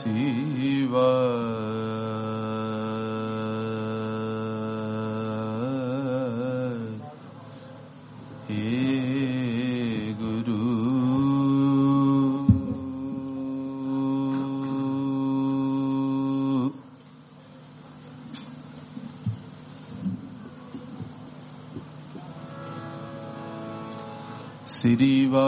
शिवा सिरिवा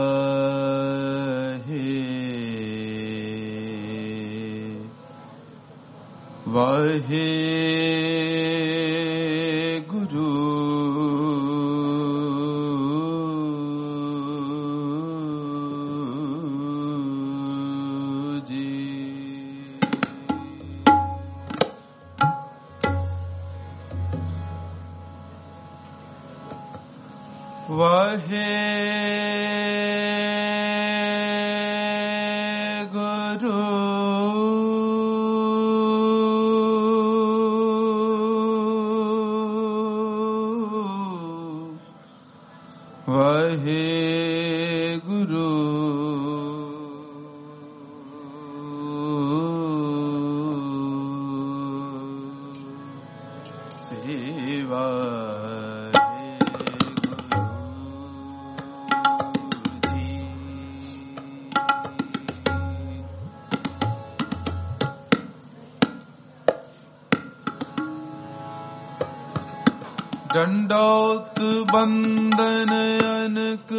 वाहे गुरु जी। वाहे दंडौत बंदन अनक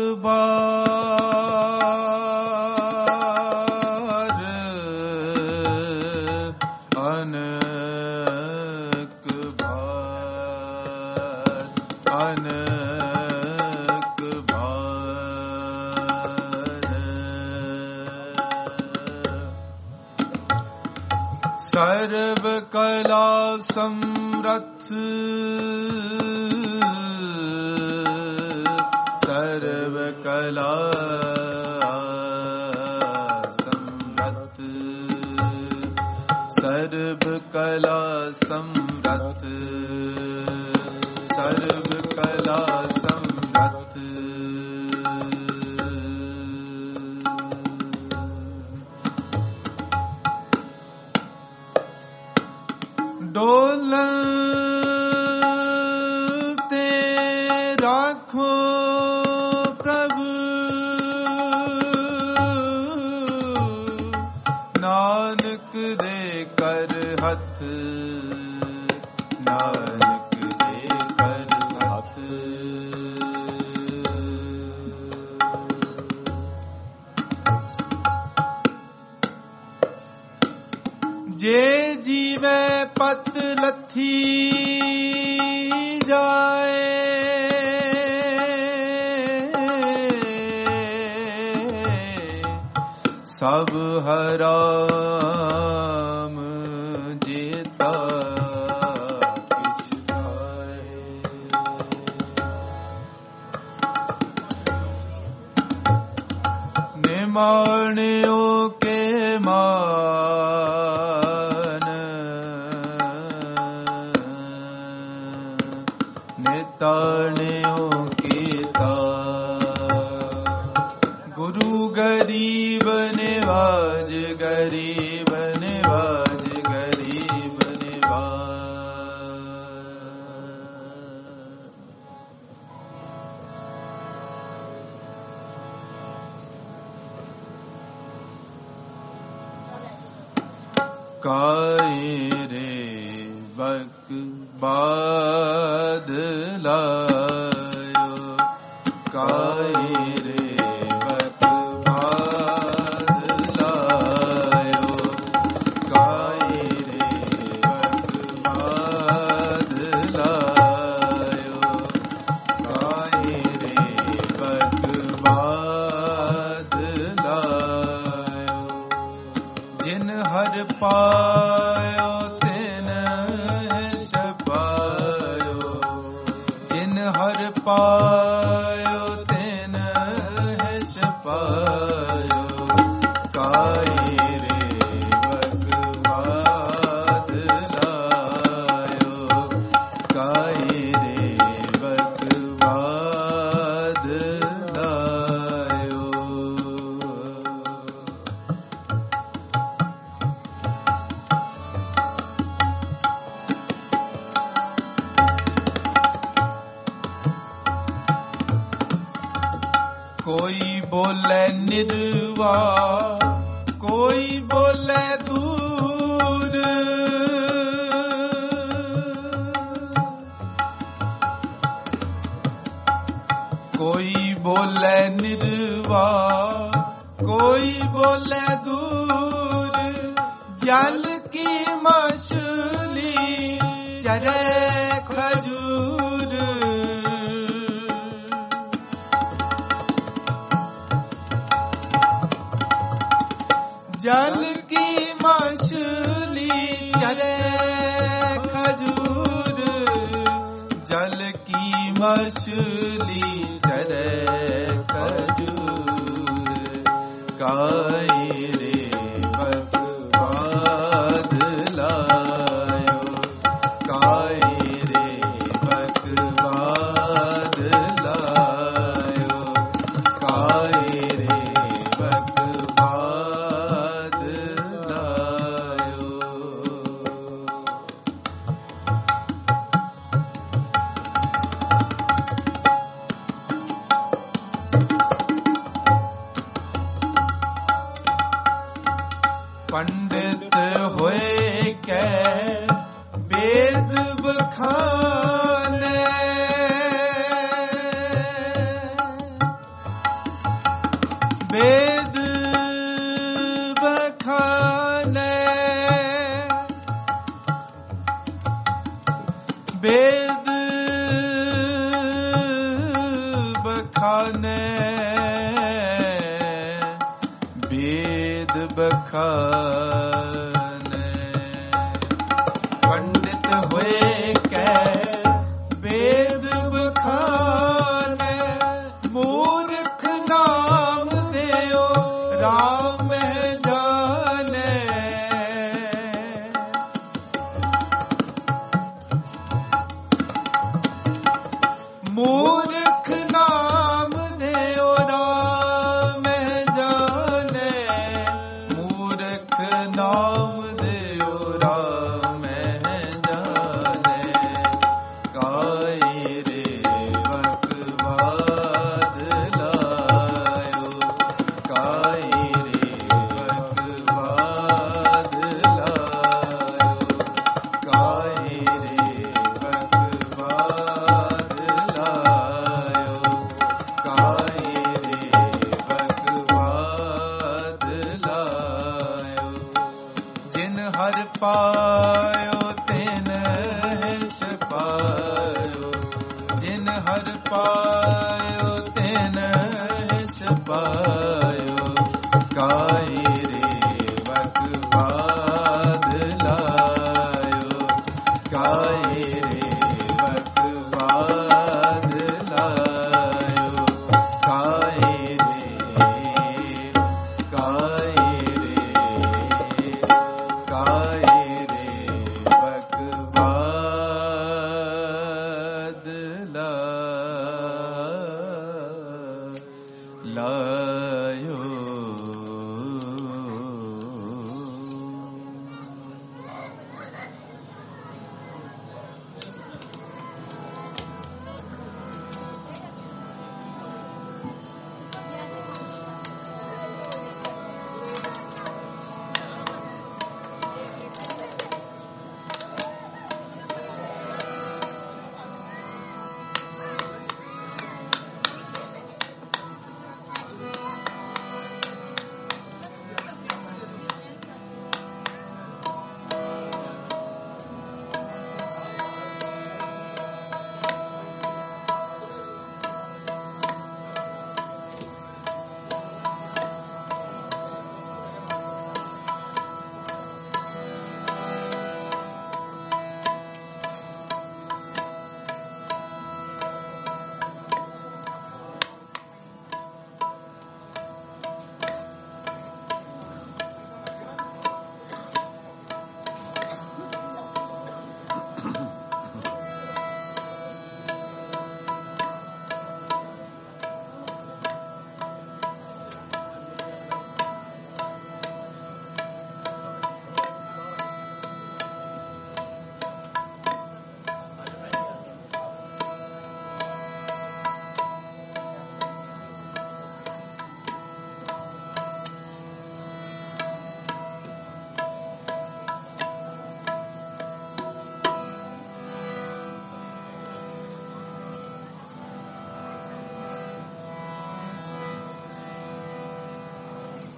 बार अनक बार अनक बार सर्व कला समरथ सर्व कला समरथ सर्व कला समरथ सर्व कला समरथ डोलते राखो प्रभु नानक दे कर हथ नानक दे कर हथ जे जीवे पत लथी जाए सब हराम जेता किछ खाए निमाणियों के मान निताणियों की गुरु गरीब निवाज गरीब निवाज गरीब निवाज काए रे बक बादलायो काए रे पायो तिन छपायो जिन हर पायो तिन छपायो काई रे भगवाद लायो काई रे भगवाद लायो कोई बोले निर्वाण, कोई बोले दूर, कोई बोले निर्वाण, कोई बोले दूर, जल की मछली चरे खजूर, जल की मछली चरे खजूर, जल की मछली चरे खजूर, काई रे बकवाद लायो, काई रे बकवाद लायो, काई रे बकवाद लायो। पंडित होए के वेद बखाने, वेद बखाने, वेद बखाने, वेद बखाने, पंडित हुए के वेद बखाने, मूर्ख नाम देओ राम जाने, मूर्ख नाम देओ राम जाने, मूर्ख नाम देओ राम जाने, काई रे बकवाद लायो, काई रे बकवाद लायो, काई रे बकवाद लायो, काई रे बकवाद लायो। जिन हर पायो तिन हिस पायो, जिन हर पायो तिन हिस पायो, काई रे बकवाद लायो, काई रे बकवाद लायो, काई रे, काई रे, काई रे बकवाद लायो।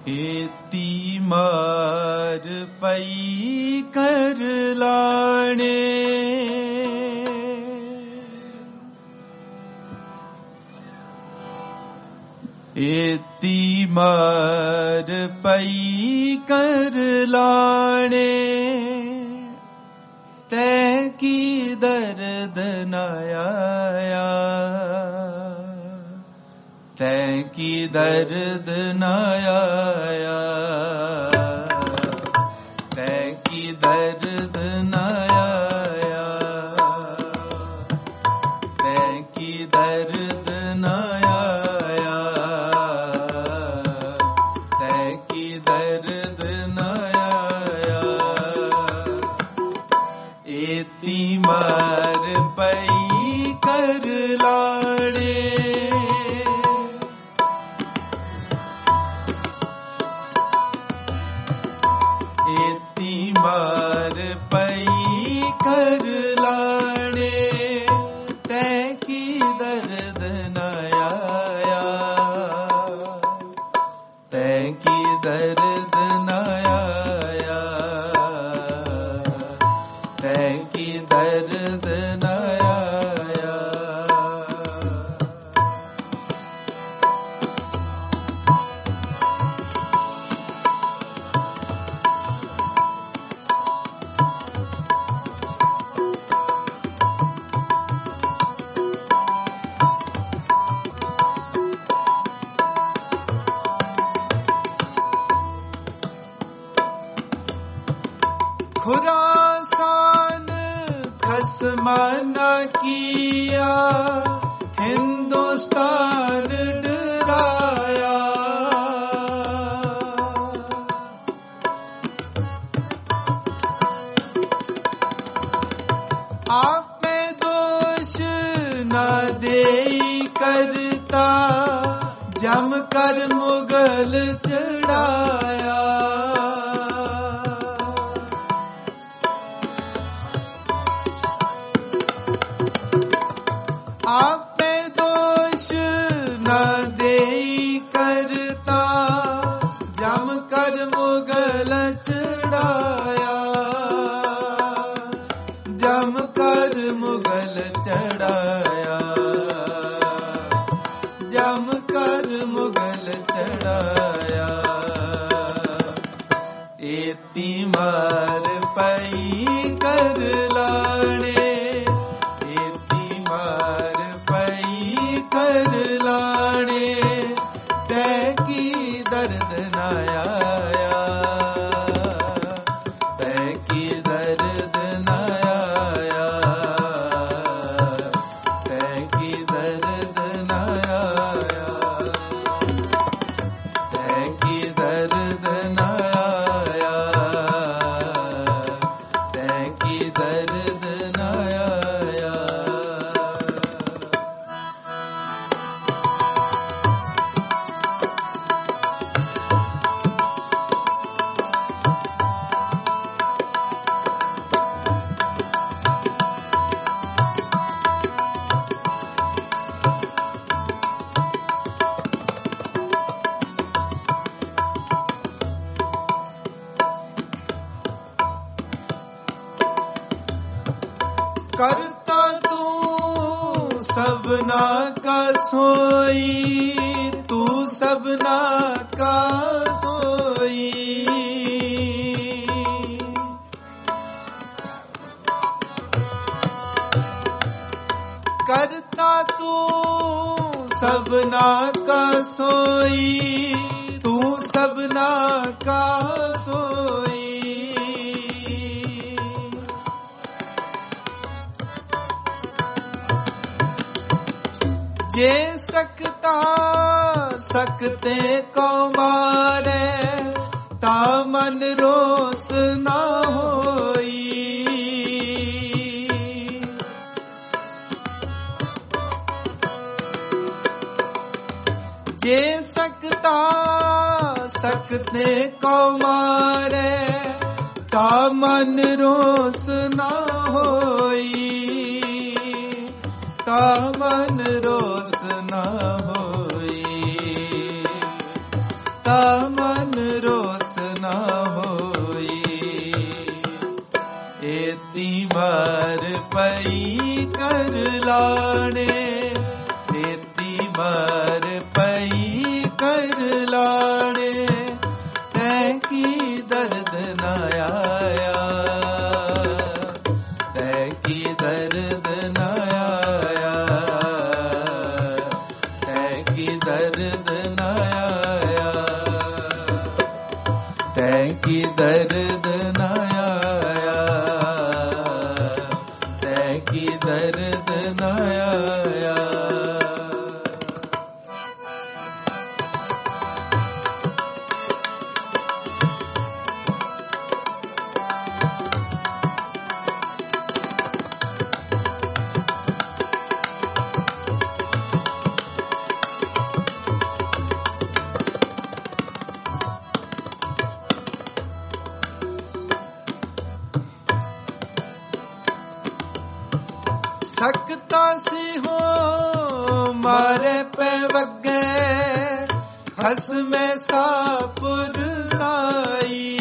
एती मार पई कर लाणे, एती मार पई कर लाणे, तै की दर्द न आया, तै की दर्द न आया, तै की दर्द न आया, तै की दर्द न आया, तै की दर्द न आया। एती मार पई कर लाणे, एती मार पई कर लाणे, तै की दर्द न आया, तै की दर्द न आया, तै की दर्द न आया। खुरासान खसमाना किया, हिंदुस्तान डराया, आप में दोष न देई करता, जम कर मुगल चढ़ाया, आप में दोष न देई करता, जम कर मुगल चढ़ाया, जम कर मुगल चढ़ाया, जम कर मुगल चढ़ाया। एती मार पई कर लाणे, एती मार पई कर लाणे, तै की दर्द न आया, तै की दर्द न आया, तै की दर्द न आया, तै की दर्द न आया, तै की दर्द न आया। करता तू सबना का सोई, तू सबना का सोई, करता तू सबना का सोई, तू सबना का सोई, जे सकता सकते को मारे, ता मन रोस ना होई, जे सकता सकते को मारे, ता मन रोस ना होई, ता मन रोस न होई, ता मन ਲਾਣੇ, ਤੇਤੀ ਮਰ ਪਈ ਕਰ ਲਾਣੇ, ਤੈਂ ਕੀ ਦਰਦ ਨਾ ਆਇਆ, ਤੈਂ ਕੀ ਦਰਦ ਨਾ ਆਇਆ, ਤੈਂ ਕੀ ਦਰਦ ਨਾ ਆਇਆ, ਤੈਂ ਕੀ ਦਰਦ ਨਾ ਆਇਆ, ਤੈਂ ਕੀ ਦਰਦ ਨਾ ਆਇਆ। ਸਕਤਾ ਸੀ ਹੋ ਮਾਰੇ ਪੈ ਵਗੇ, ਖਸਮੇ ਸਾਪੁਰ ਸਾਈ,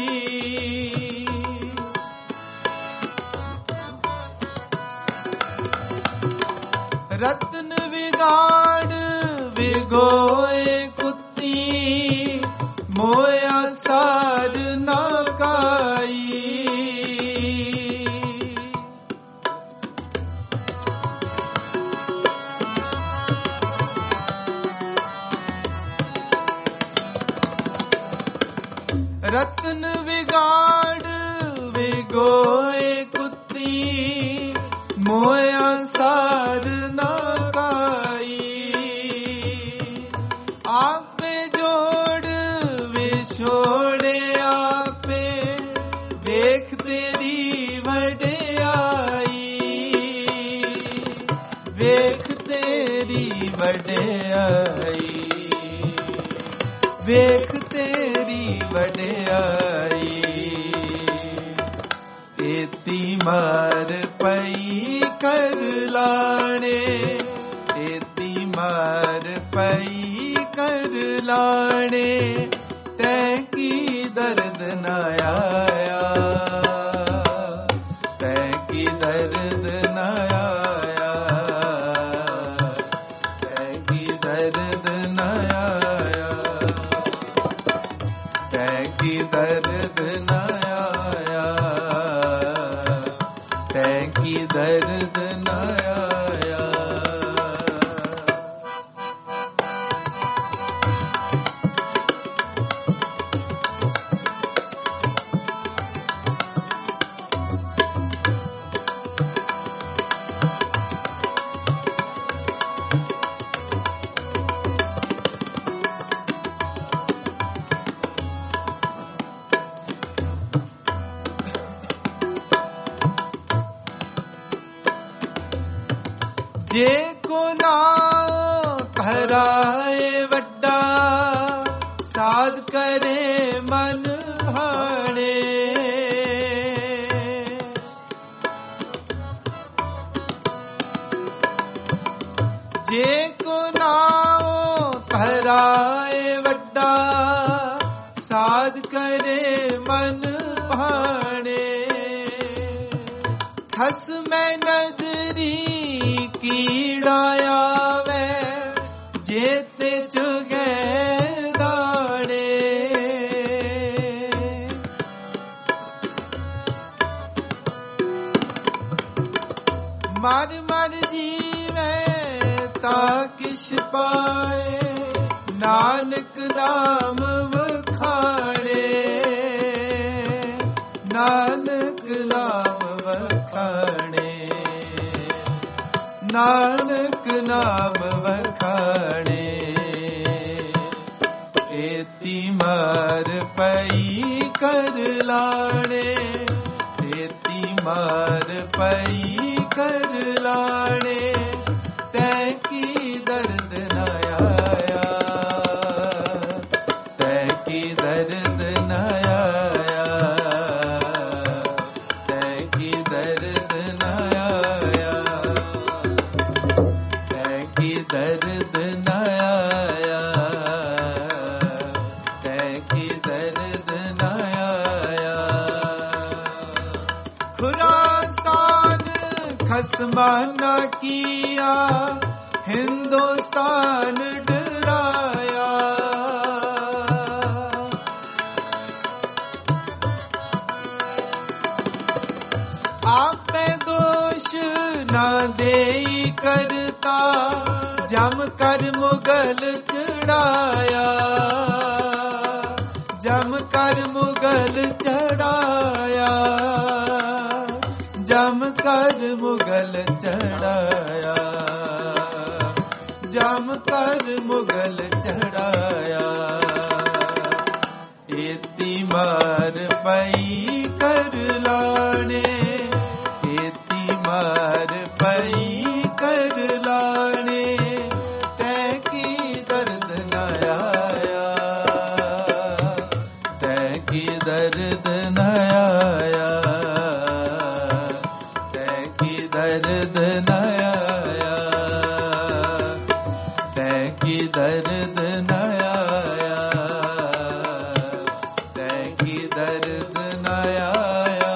ਰਤਨ ਵਿਗਾੜ ਵਿਗੋਏ ਕੁੱਤੀ, ਮੋਇਆ ਸਾਰ ਨਾ ਕਾਈ, ਰਤਨ ਵਿਗਾੜ ਵਿਗੋਏ ਕੁੱਤੀ, ਮੋਇਆ ਸਾਰ ਨਾ ਕਾਈ, ਆਪੇ ਜੋੜ ਵਿਛੋੜੇ ਆਪੇ, ਵੇਖ ਤੇਰੀ ਵਡਿਆਈ, ਵੇਖ ਤੇਰੀ ਵਡਿਆਈ, ਵੇਖ ਤੇਰੀ ਵਡਿਆਈ, ਤੇਤੀ ਮਾਰ ਪਈ ਕਰ ਲਾਣੇ, ਤੇਤੀ ਮਾਰ ਪਈ ਕਰ ਲਾਣੇ, ਤੈਂ ਕੀ ਦਰਦ ਨਾ ਆਇਆ, ਤੈਂ ਕੀ ਦਰਦ ਨਾ ਆਇਆ, ਤੈਂ ਕੀ ਦਰਦ ਨਾ ਆਇਆ, ਤੈਂ ਕੀ ਦਰਦ ਨਾ ਆਇਆ, ਤੈਂ ਕੀ ਦਰਦ ਨਾ ਆਇਆ। ਜੇ ਕੋ ਨਾ ਧਰਾਏ ਵੱਡਾ, ਸਾਧ ਕਰੇ ਮਨ ਭਾਣੇ, ਜੇ ਕੋ ਨਾ ਧਰਾਏ ਵੱਡਾ, ਸਾਧ ਕਰੇ ਮਨ ਭਾਣੇ, ਖਸਮੈ ਨਦਰੀ ਕੀੜਾ ਆਵੇ, ਜੇਤੇ ਚੁਗੇ ਦਾਣੇ, ਮਰ ਮਰ ਜੀਵੇ ਤਾਂ ਕਿਛ ਪਾਏ, ਨਾਨਕ ਨਾਮ ਵਖਾਣੇ, ਨਾਨਕ ਨਾਮ ਵਖਾਣੇ, ਨਾਨਕ ਨਾਮ ਵਖਾਣੇ, ਤੇਤੀ ਮਾਰ ਪਈ ਕਰ ਲਾਣੇ, ਤੇਤੀ ਮਾਰ ਪਈ ਕਰ ਲਾਣੇ, ਤੈਂ ਕੀ ਦਰਦ ਨਾ ਆਇਆ, ਤੈਂ ਕੀ ਦਰਦ ਨਾ ਆਇਆ, ਤੈਂ ਕੀ ਦਰਦ ਨਾ ਆਇਆ, ਤੈਂ ਕੀ ਦਰਦ ਨਾ ਆਇਆ, ਤੈਂ ਕੀ ਦਰਦ ਨਾ ਆਇਆ। ਖੁਰਾਸਾਨ ਖਸ आसमाना किया हिंदुस्तान डराया। आपे दोष ना देई करता जम कर मुगल चढ़ाया। जम कर मुगल चढ़ाया। जम कर मुगल चढ़ाया। जम कर मुगल चढ़ाया। इति मार पई कर लाने। इति मार पई कर लाने। तैकी दर्द न आया। तैकी दर्द न आया। तैकी दर्द न आया। तैकी दर्द न आया। तैकी दर्द न आया।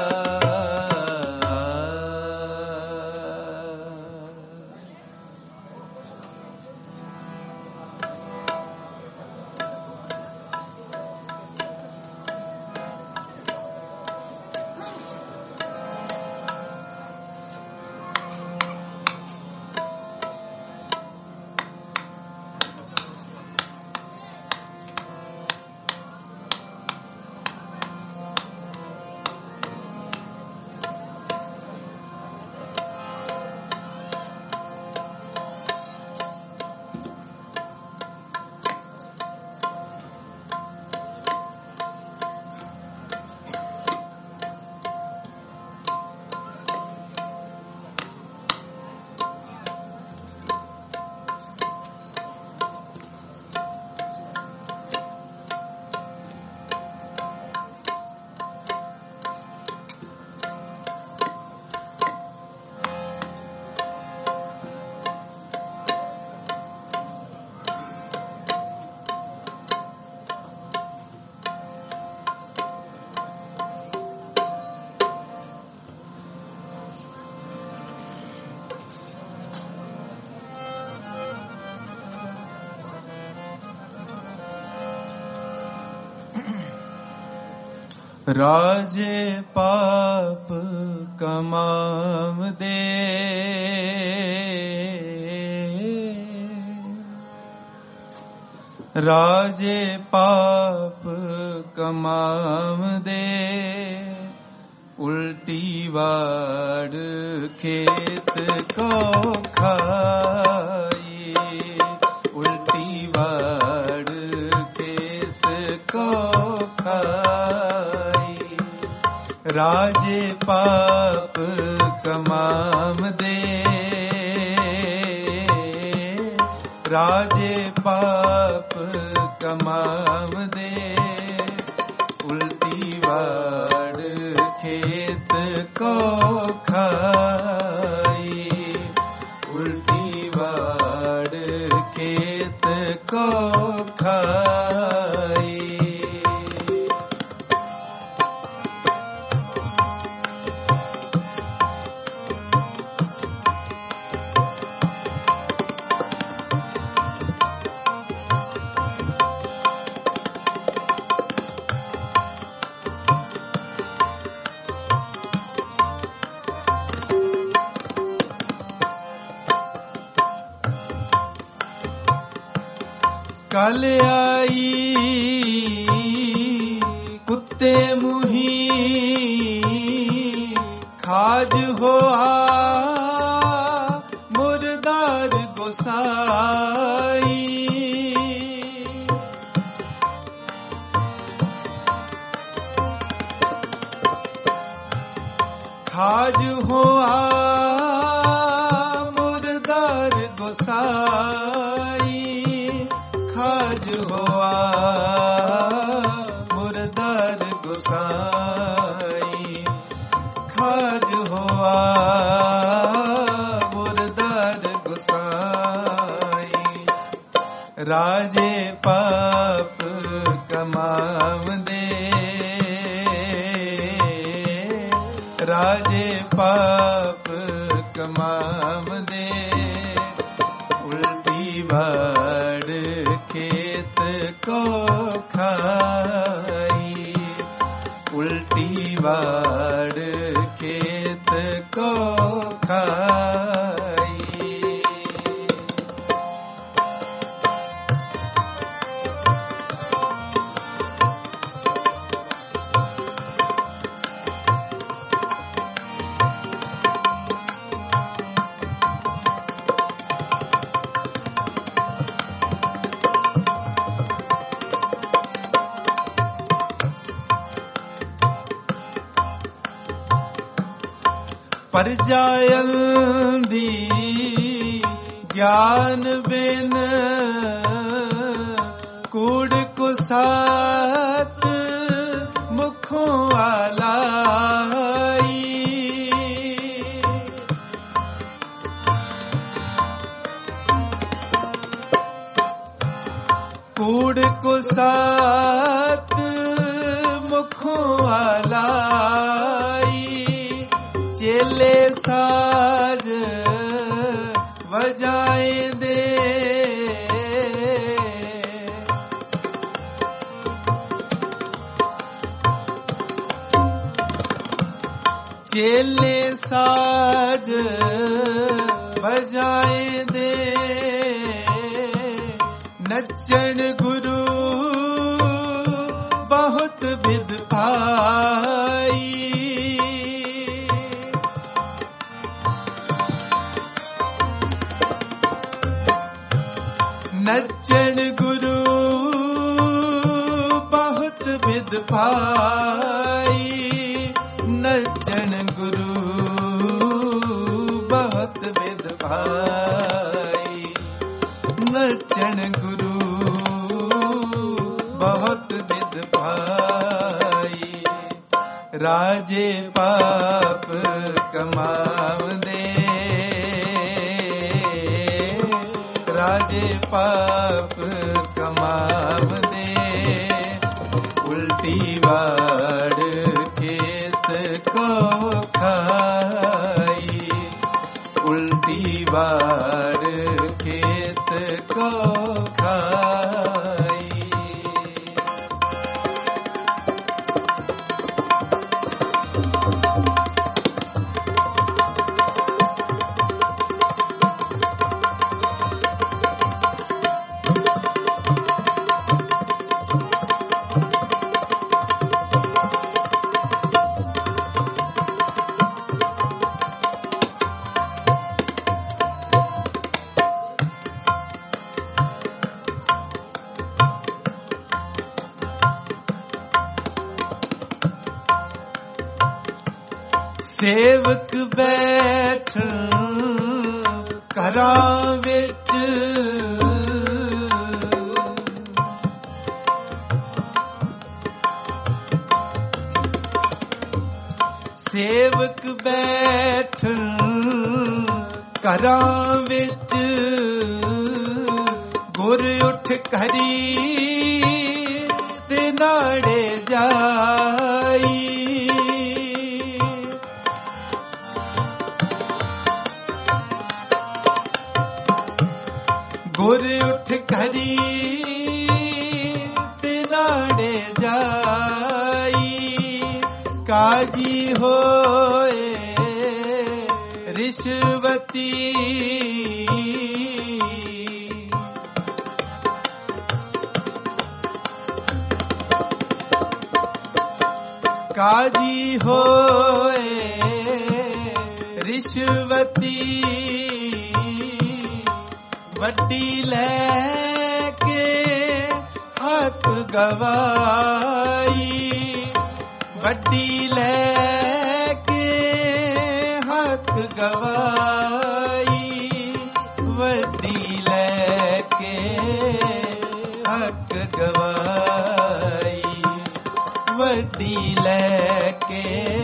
राजे पाप कमाम दे। राजे पाप कमाम दे। उल्टी वाड़ खेत को खाई। उल्टी वाड़ खेत को खाई। राजे पाप कमाम दे। राजे पाप कमाम दे। उल्टी वाड़ खेत को खाई। उल्टी वाड़ खेत को खाई। कल आई कुत्ते मुही खाज होआ मुर्दार गोसाई। खाज होआ मुर्दार गोसाई। खाज होआ मुर्दार गोसाई। खाज होआ मुर्दार गोसाई। राजे पाप कमाम दे। राजे पाप खाई, उल्टी वाड़ खेत को खाई। पर जायंदी ज्ञान बिन कूड़ कुसात मुखों आलाई, कूड़ कुसात मुखों आलाई, चेले साज बजाए दे, चेले साज बजाए दे, नचन गुरु बहुत विद पाई, नचन गुरु बहुत विद पाई, नचन गुरु बहुत विद पाई, नचन गुरु बहुत विद पाई। राजे पाप कमावदे, राजे पाप कमावदे, उल्टी वाड़ खेत को खाई, उल्टी वाड़ खेत को खाई। सेवक बैठ घरां विच, सेवक बैठ घरां विच, गुर उठ खरी ते नाड़े जाई, गुर उठ खरी ते नाड़े जाई, काजी होए रिश्वती, काजी होए रिश्वती, वड्डी लेके हक गवाई, वड्डी लेके हक गवाई, वड्डी लेके हक गवाई, वड्डी लेके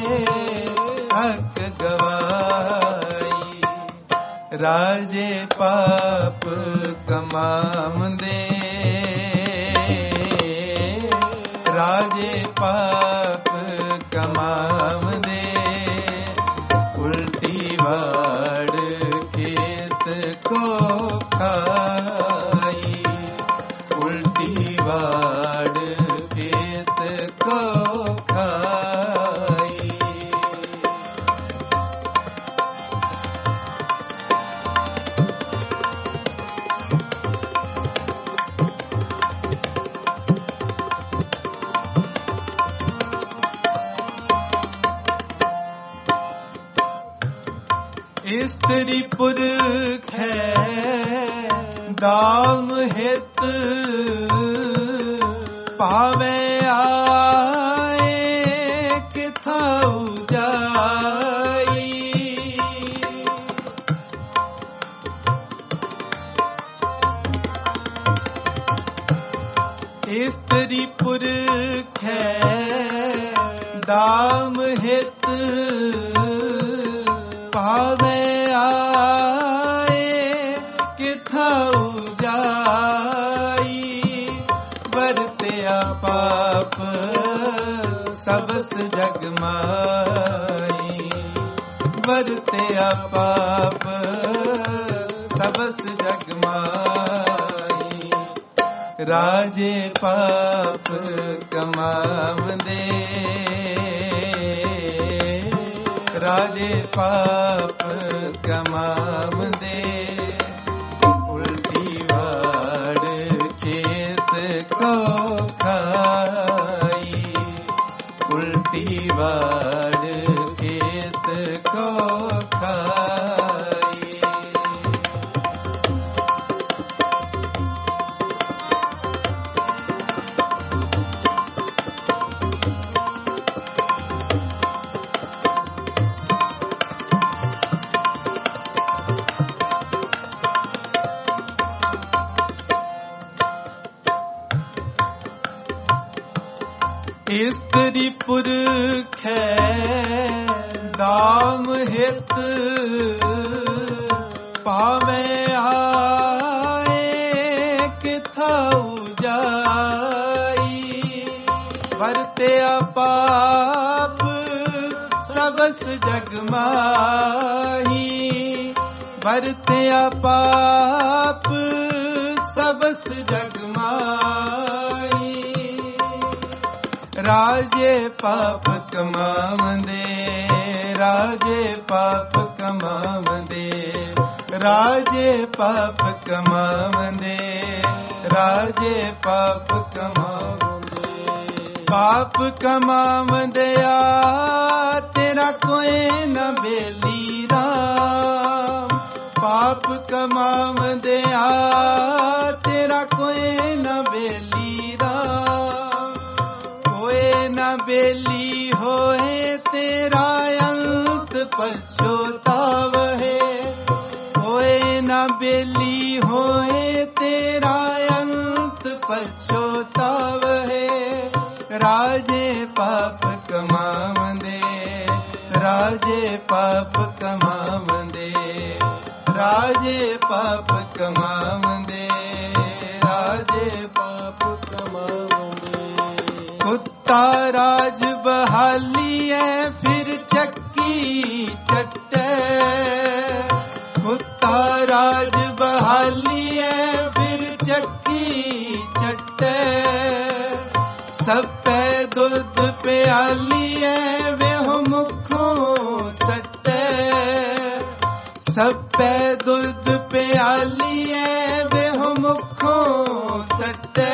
हक गवाई। राजे पाप कमावदे, राजे पाप कमावदे, उल्टी वाड़ खेत को खाई, उल्टी वाड़ ਇਸਤਰੀ ਪੁਰਖ ਹੈ ਦਾਮ ਹਿਤ ਪਾਵੇ ਆਏ ਕਿਥਾਉ ਜਾਈ। ਇਸਤਰੀ ਪੁਰਖ ਹੈ ਦਾਮ ਹਿਤ ਪਾਵੇ ਆਏ ਕਿਥਾਉ ਜਾਈ। ਵਰਤਿਆ ਪਾਪ ਸਬਸ ਜਗ ਮਾਈ। ਵਰਤਿਆ ਪਾਪ ਸਬਸ ਜਗ ਮਾਈ। ਰਾਜੇ ਪਾਪ ਕਮਾਵੰਦੇ ਰਾਜੇ ਪਾਪ ਕਮਾਵੰਦੇ ਉਲਟੀ ਵਾੜ ਖੇਤ ਕੋ ਖਾਈ। ਉਲਟੀ ਵਾੜ ਖੇਤ ਕੋ ਖਾਈ। ਇਸਤਰੀ ਪੁਰਖ ਹੈ ਦਾਮ ਹਿਤ ਪਾਵੇ ਆਏ ਕਿਥਾਉ ਜਾਈ। ਵਰਤਿਆ ਪਾਪ ਸਬਸ ਜਗ ਮਾਹੀ। ਵਰਤਿਆ ਪਾਪ ਸਬਸ ਜਗ ਮਾਹੀ। ਰਾਜੇ ਪਾਪ ਕਮਾਵੰਦੇ ਰਾਜੇ ਪਾਪ ਕਮਾਵੰਦੇ ਰਾਜੇ ਪਾਪ ਕਮਾਵੰਦੇ ਰਾਜੇ ਪਾਪ ਕਮਾਵੰਦੇ। ਪਾਪ ਕਮਾਵੰਦਿਆ ਤੇਰਾ ਕੋਈ ਨ ਬੇਲੀ ਰਾਮ। ਪਾਪ ਕਮਾਵੰਦਿਆ ਤੇਰਾ ਕੋਈ ਨ ਬੇਲੀ ਰਾਮ। न बेली होए तेरा अंत पछोताव है। होए न बेली होए तेरा अंत पछोताव है। राजे पाप कमावंदे राजे पाप कमावंदे राजे पाप कमावंदे राजे पाप कमावंदे। कुत्ता राज बहाली है फिर चक्की चट्टे। कुत्ता राज बहाली है फिर चक्की चट्टे। सब पे दूध प्याली है वे हो मुखों सट्टे। सब पे दूध प्याली है वे हो मुखों सट्टे।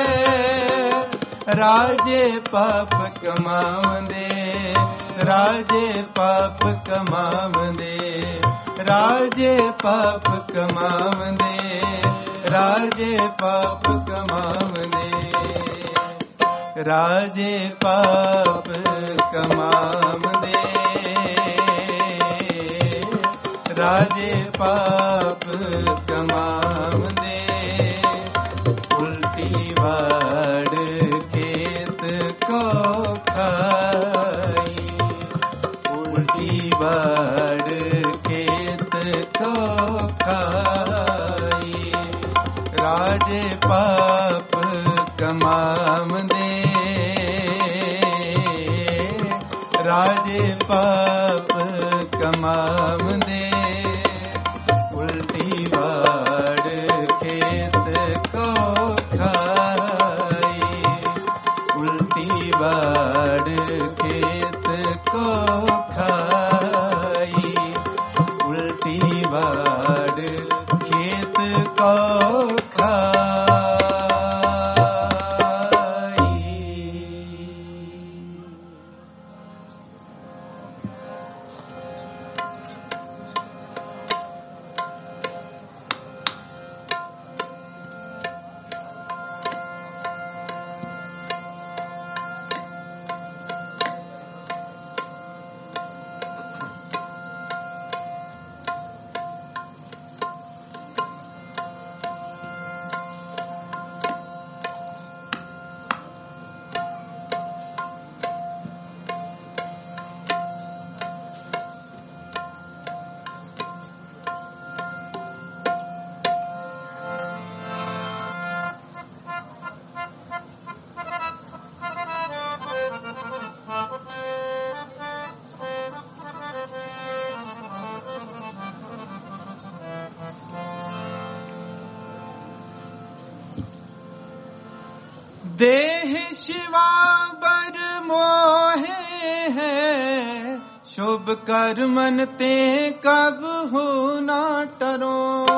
राजे पाप कमावंदे राजे पाप कमावंदे राजे पाप कमावंदे राजे पाप कमावंदे। राजे पाप कमावंदे राजे पाप कमावंदे। उल्टी वाड़ खेत को खाई। उल्टी वाड़ खेत को खाई। राजे पाप कमावंदे राजे पाप कमावंदे। उल्टी वाड़ खेत को खाई। उल्टी वाड़ खेत को खाई। उल्टी वाड़ खेत को खाई। देह शिवा बर मोहे है, शुभ कर्मन ते कब हो ना टरो।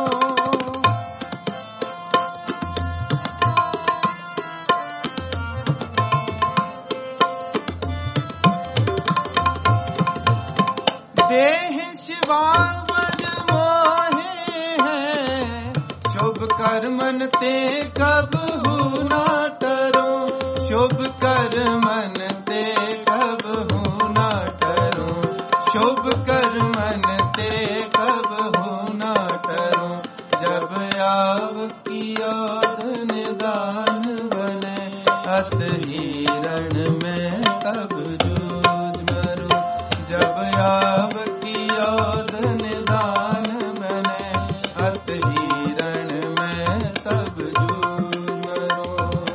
देह शिवा बर मोहे है, शुभ कर्मन ते कब हो ना टरो। शुभ कर्मन ते कब हो ना टरो। शुभ कर्मन ते कब हो ना टरो। जब आव कियो धन दान बने, अत हिरण में तब जूझ मरो। जब आव कियो धन दान बने, अत हिरण में तब जूझ मरो।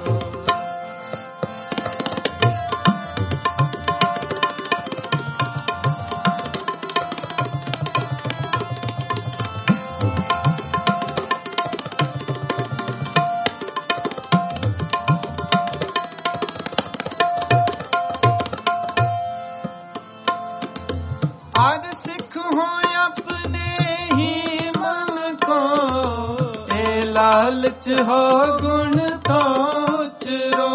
और सिख हो अपने ही मन को, ए लालच हो गुण तो चरो।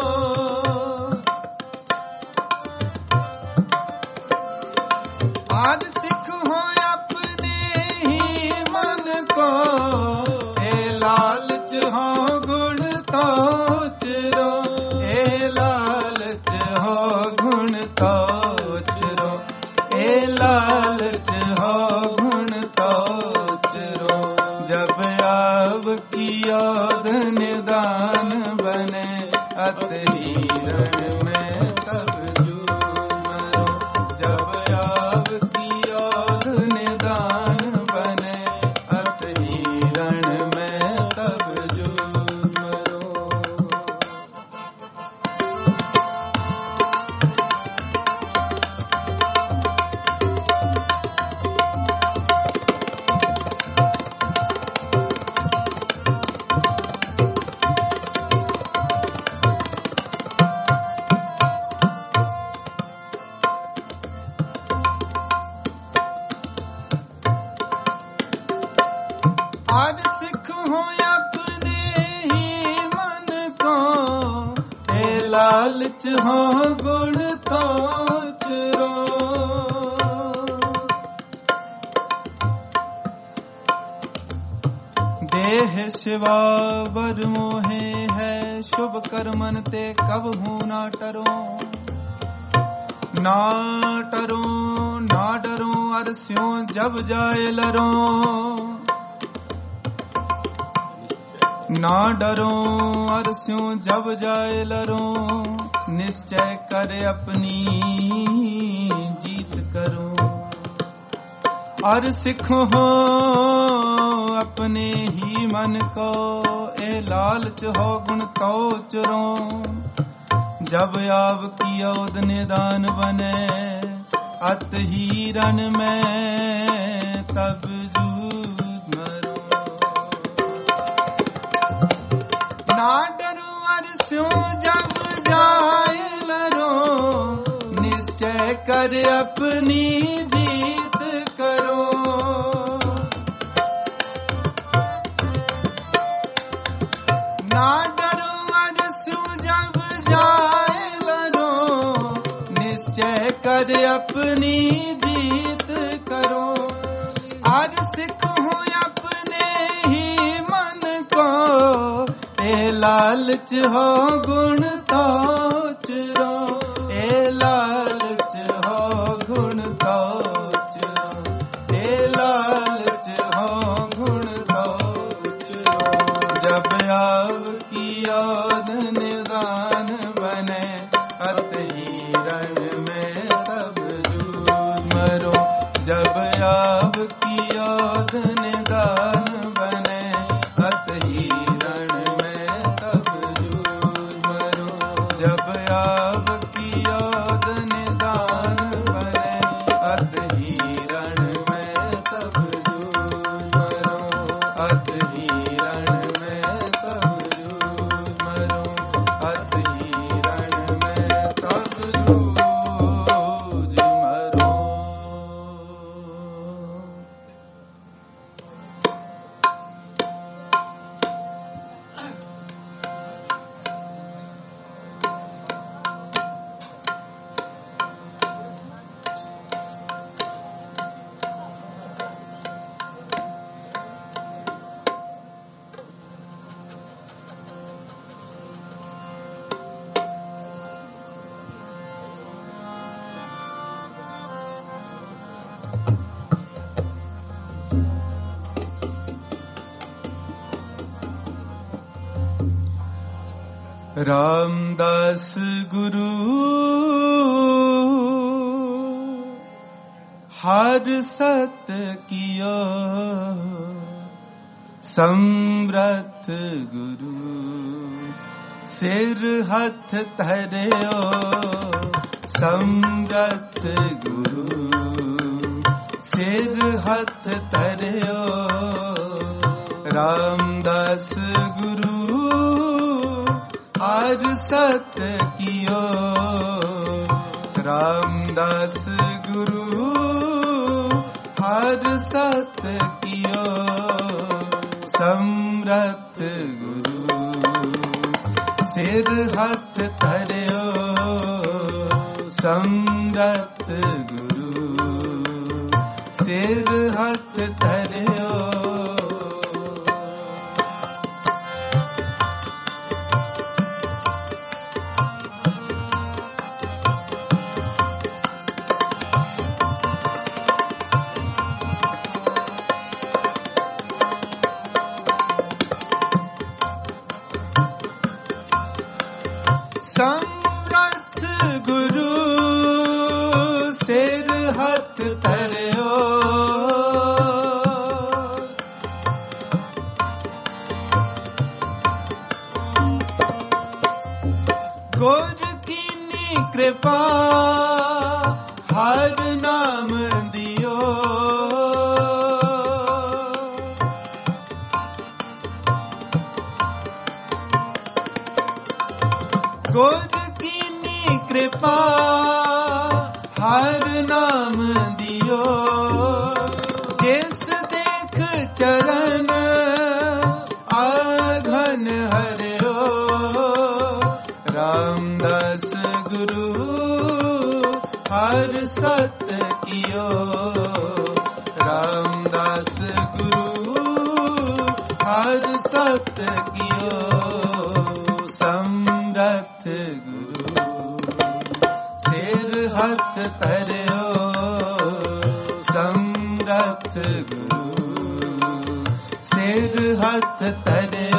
और सिख हो अपने ही मन को, ए लालच हो गुण तो चरो। ए लालच हो गुण तो चरो। ए लालच हो गुण तो चरो। जब आव कियो धन दान बने, अत हिरण में तब जूझ मरो। जब आव कियो धन दान बने, अत हिरण में तब जूझ मरो। और सिख हो अपने ही मन को, ए लालच हो गुण तो चरो। देह शिवा बर मोहे है, शुभ कर्मन ते कब हो ना टरो। ना टरो ना डरो, अरस्यों जब जाए लरो। ना डरो अरस्यों जब जाए लरो, निश्चय कर अपनी जीत करो। और सिखो हो अपने ही मन को, ए लालच हो गुण तो चरो। जब आव कियो निदान बने, अत हिरण में तब जूझ मरो। ना डरो अरस्यों जब जाए लरो, निश्चय कर अपनी जीत करो। ना डरो अरस्यों जब जाए लरो, निश्चय कर अपनी जीत करो। और सिखो अपने ही मन को, ए लालच हो गुण तो चरो। ए लालच हो गुण तो चरो। ए लालच हो गुण तो चरो। जब आव कियो धन दान बने, अत हिरण में तब जूझ मरो। जब आव कियो धन दान बने, अत हिरण में तब जूझ मरो। जब आव रामदास गुरु हर सत कियो, समरथ गुरु सिर हथ धर्यो, समरथ गुरु सिर हथ धर्यो। रामदास गुरु हर सत कियो, रामदास गुरु हर सत कियो, समरथ गुरु सिर हथ धर्यो, समरथ गुरु सिर हथ धर्यो। समरथ गुरु सिर हथ धर्यो, गुर कीनी कृपा हर नाम दियो, गुर कीनी कृपा हर नाम दियो। जिस देख चरण आघन हरियो, रामदास गुरु हर सत कियो, रामदास गुरु हर सत कियो, समरथ गुरु सिर हथ धर्यो, समरथ गुरु सिर हथ धर्यो।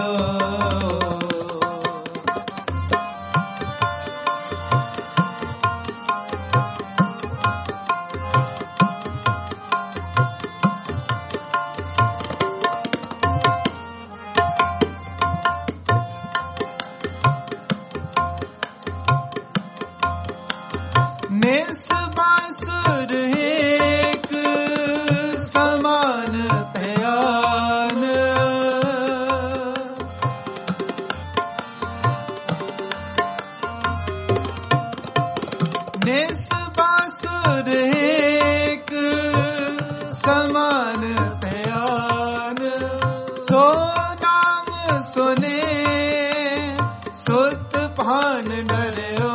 निस बांसुर एक समान ध्यान, निस बांसुर एक समान ध्यान। सो नाम सुने सुत भान डर्यो,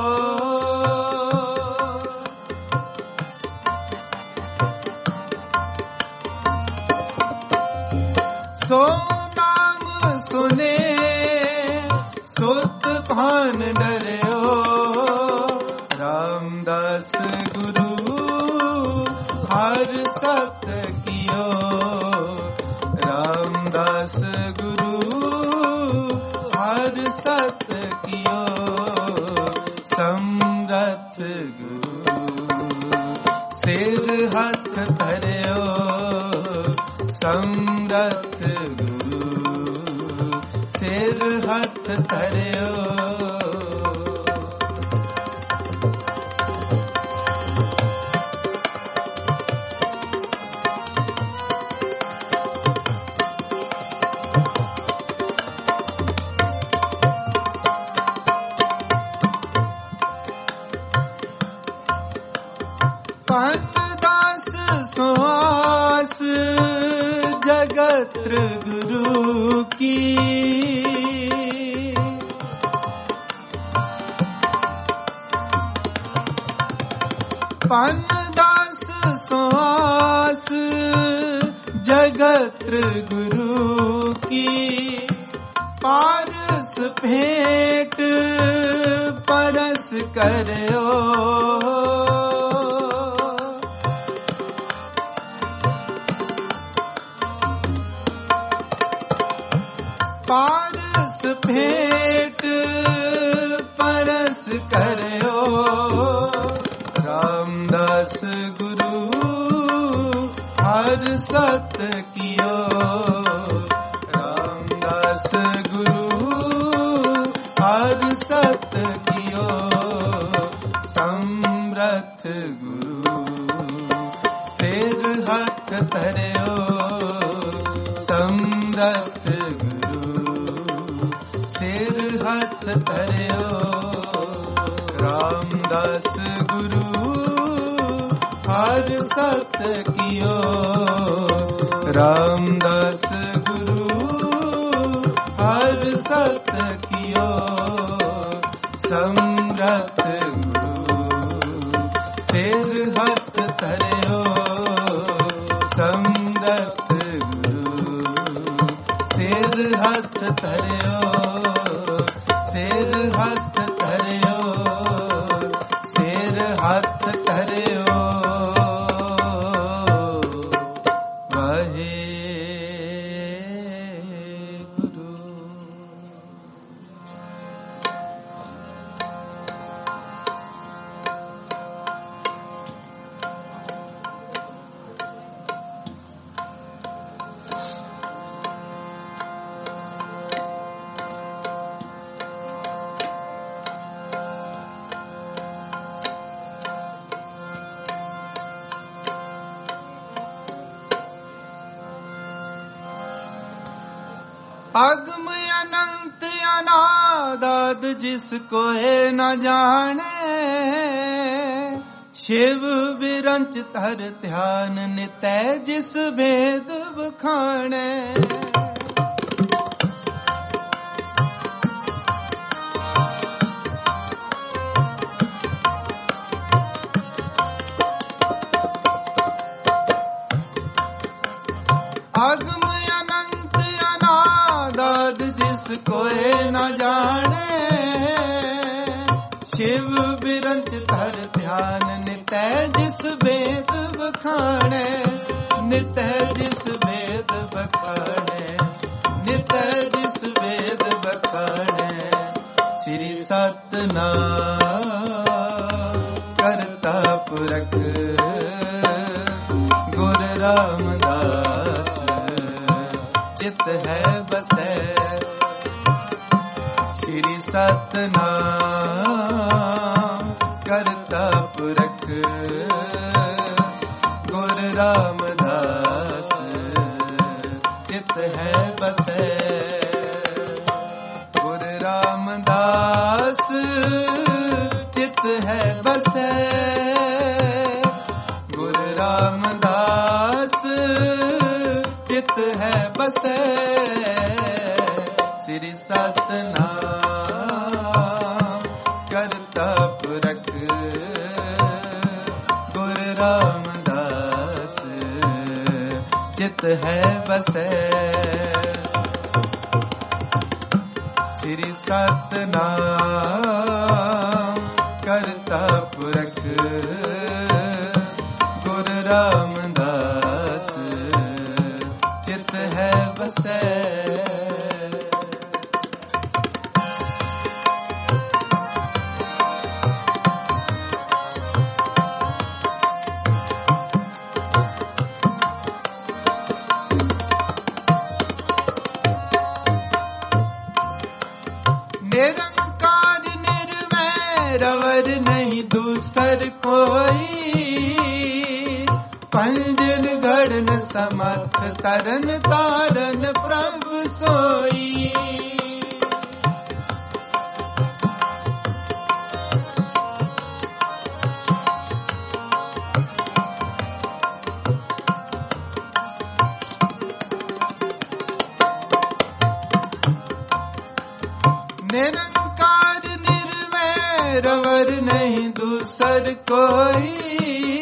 सो नाम सुने सुत भान डर्यो। रामदास गुरु हर सत कियो, रामदास गुरु हर सत कियो, समरथ गुरु सिर हथ धर्यो, समरथ गुरु सिर हथ धर्यो। पांडुदास सुहास जगत्र गुरु की, पांडुदास सुहास जगत्र गुरु की। पारस भेंट परस करयो, पारस भेंट बस करयो। रामदास गुरु हर सत कियो। रामदास गुरु हर सत कियो। समरथ गुरु सिर हथ धरयो। समरथ गुरु सिर हथ धरयो। रामदास गुरु हर सत कियो। रामदास गुरु हर सत कियो। समरथ गुरु सिर हथ धरयो। समरथ गुरु सिर हथ धरयो। सिर हथ धरयो। सिर हथ धरयो। वाहे गुरु। अगम अनंत अनादि जिसको है न जाने। शिव विरंच धर ध्यान नितय जिस भेद बखाने। अगम अनंत अनादि जिसको न जाने। शिव विरंच धर ध्यान नितय जिस भेद बखाने। नितय जिस भेद बखाने। नितय जिस भेद बखाने। श्री सतनाम करता पुरख गुर रामदास चित है बसै। श्री सतनाम करता पुरख गुर रामदास चित है बसै। गुर रामदास चित है बसै। गुर रामदास चित है बसै। श्री सतनाम करता पुरख गुर रामदास चित है बसै। श्री सतनाम करता पुरख गुर रामदास चित है बसै। निरंकार निर्वैर नहीं दूसर कोई। पंजन गढ़न समर्थ तरन तारन प्रभु सोई। निरंकार निर्वैर नहीं दूसर कोई।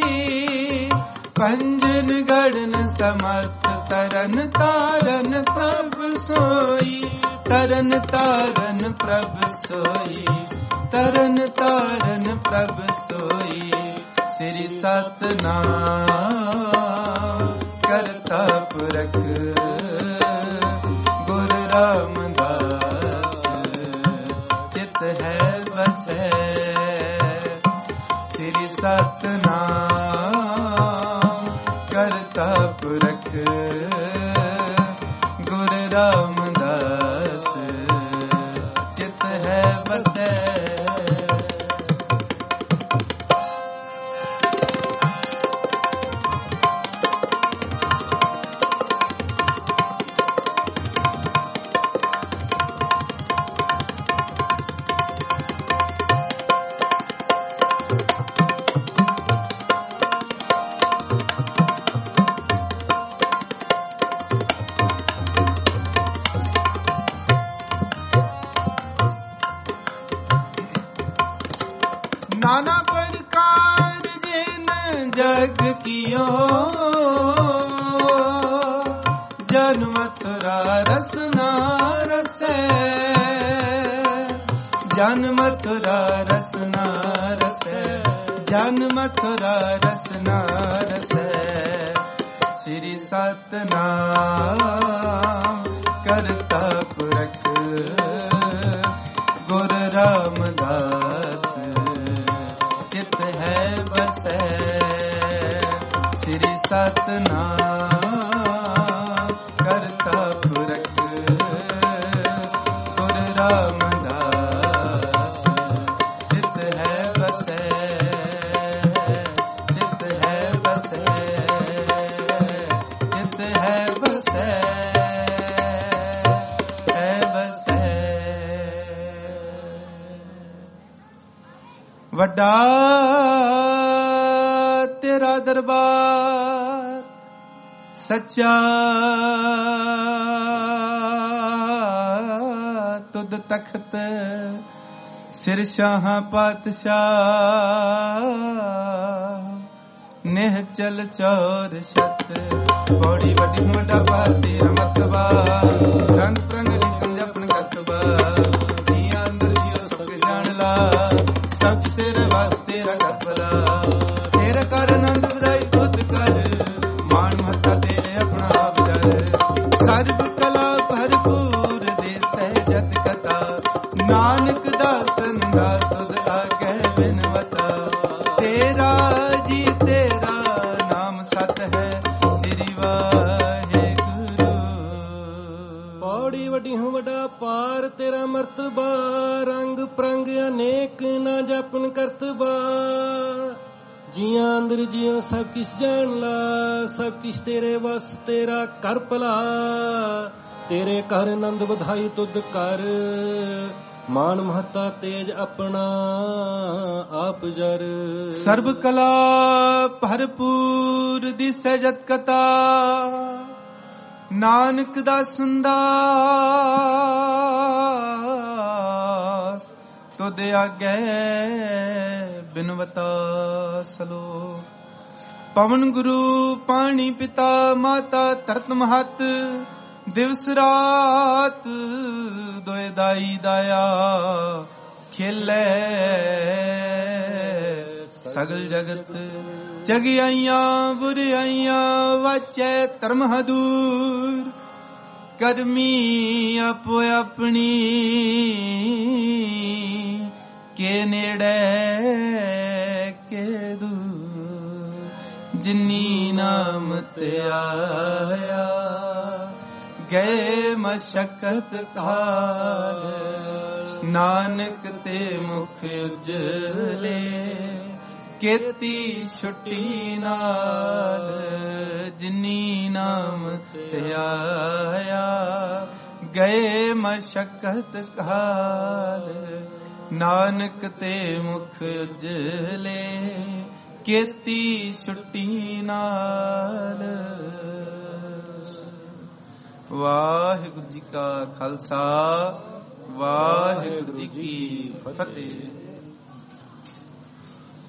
पंजन गढ़न समर्थ तरन तारन प्रभु सोई। तरन तारन प्रभु सोई। तरन तारन प्रभु सोई। श्री सतनाम करता पुरख गुर रामदास चित है बसै। ਸਤਨਾਮ ਕਰਤਾ ਪੁਰਖ ਗੁਰ ਰਾਮਦਾਸ ਚਿਤ ਹੈ ਬਸੈ। नाना प्रकार जिन जग कियो जन मथुरा रसना रसै जन मथुरा रसना रसै जन मथुरा रसना रसै श्री सतनाम करता पुरख गुर रामदास चित है बसै। श्री सतनाम करता पुरख गुर रामदास चित है बसै चित है बसै चित है बसै है बसै। ਵੱਡਾ ਤੇਰਾ ਦਰਬਾਰ ਸੱਚਾ ਤੁਧ ਤਖਤ ਸਿਰ ਸ਼ਾਹਾਂ ਪਾਤਸ਼ਾਹ ਨਿਹਚਲ ਚੌਰ ਛਤ ਬੜੀ ਵੱਡੀ ਵੱਡਾ ਪਾਰ ਤੇਰਾ ਮਤਬਾ ਰੰਗ ਪ੍ਰੰਗ ਨਿਕਲ ਜਪਨ ਕਤਬਾ ਜੀਆਂ ਅੰਦਰ ਜੀਓ ਸਭ ਜਾਣ ਲਾ ਸਭ ਤੇਰੇ ਵਾਸਤੇ ਰਖਤ ਭਲਾ ਤੇਰੇ ਕਰ ਆਨੰਦ ਵਧਾਈ ਖੁਦ ਕਰ ਮਾਨ ਮਹੱਤਾ ਤੇਰੇ ਆਪਣਾ ਆਪ ਜਰ ਸਰਬ ਕਲਾ ਭਰਪੂਰ ਦੇ ਸਹਿਜਤ ਕਥਾ ਨਾਨਕ ਦਾਸਨ ਦਾਸ ਤੁਧ ਆਗੇ ਬਿਨਵਤਾ ਤੇਰਾ ਜੀ ਤੇਰਾ ਨਾਮ ਸਤ ਹੈ ਸ੍ਰੀ ਵਾਹਿਗੁਰੂ। ਬੜੀ ਵੱਡੀ ਹੂੰ ਵੱਡਾ ਪਾਰ ਤੇਰਾ ਮਰਤਬਾ ਰੰਗ ਪ੍ਰੰਗ ਅਨੇਕ ਨਾ ਜਪਨ ਕਰਤਬਾ ਜੀਆਂ ਅੰਦਰ ਜੀਓ ਸਭ ਕਿਛ ਜਾਣ ਲਾ ਸਭ ਕਿਛ ਤੇਰੇ ਵਸ ਤੇਰਾ ਕਰ ਭਲਾ ਤੇਰੇ ਘਰ ਆਨੰਦ ਵਧਾਈ ਤੁਧ ਕਰ ਮਾਨ ਮਹੱਤਾ ਤੇਜ ਆਪਣਾ ਆਪ ਜਰ ਸਰਬ ਕਲਾ ਭਰਪੂਰ ਦੀ ਸਹਿਜਤ ਕਥਾ ਨਾਨਕ ਦਾ ਸੰਦਾਸ ਤੁਧ ਆਗੇ ਬਿਨਵਤਾ ਸਲੋ ਪਵਨ ਗੁਰੂ ਪਾਣੀ ਪਿਤਾ ਮਾਤਾ ਧਰਤ ਮਹਤ ਦਿਵਸ ਰਾਤ ਦੋਇ ਦਾਈ ਦਾਇਆ ਖੇਲੇ ਸਗਲ ਜਗਤ ਜਗਿਆਈਆਂ ਬੁਰਿਆਈਆਂ ਵਾਚੈ ਧਰਮ ਹਦੂਰ ਕਰਮੀ ਆਪੋ ਆਪਣੀ ਕੇ ਨੇੜੇ ਕੇ ਦੂਰ ਜਿਨੀ ਨਾਮ ਤੇ ਆਇਆ ਗਏ ਮਸ਼ਕਤ ਕਾਲ ਨਾਨਕ ਤੇ ਮੁਖ ਉਜਲੇ ਕੀਤੀ ਛੁੱਟੀ ਨਾਲ ਜਿਨੀ ਨਾਮ ਤੇ ਆਇਆ ਗਏ ਮਸ਼ਕਤ ਕਾਲ ਨਾਨਕ ਤੇ ਮੁਖ ਉਜਲੇ ਕੀਤੀ ਛੁੱਟੀ ਨਾਲ। ਵਾਹਿਗੁਰੂ ਜੀ ਕਾ ਖਾਲਸਾ ਵਾਹਿਗੁਰੂ ਜੀ ਕੀ ਫਤਿਹ।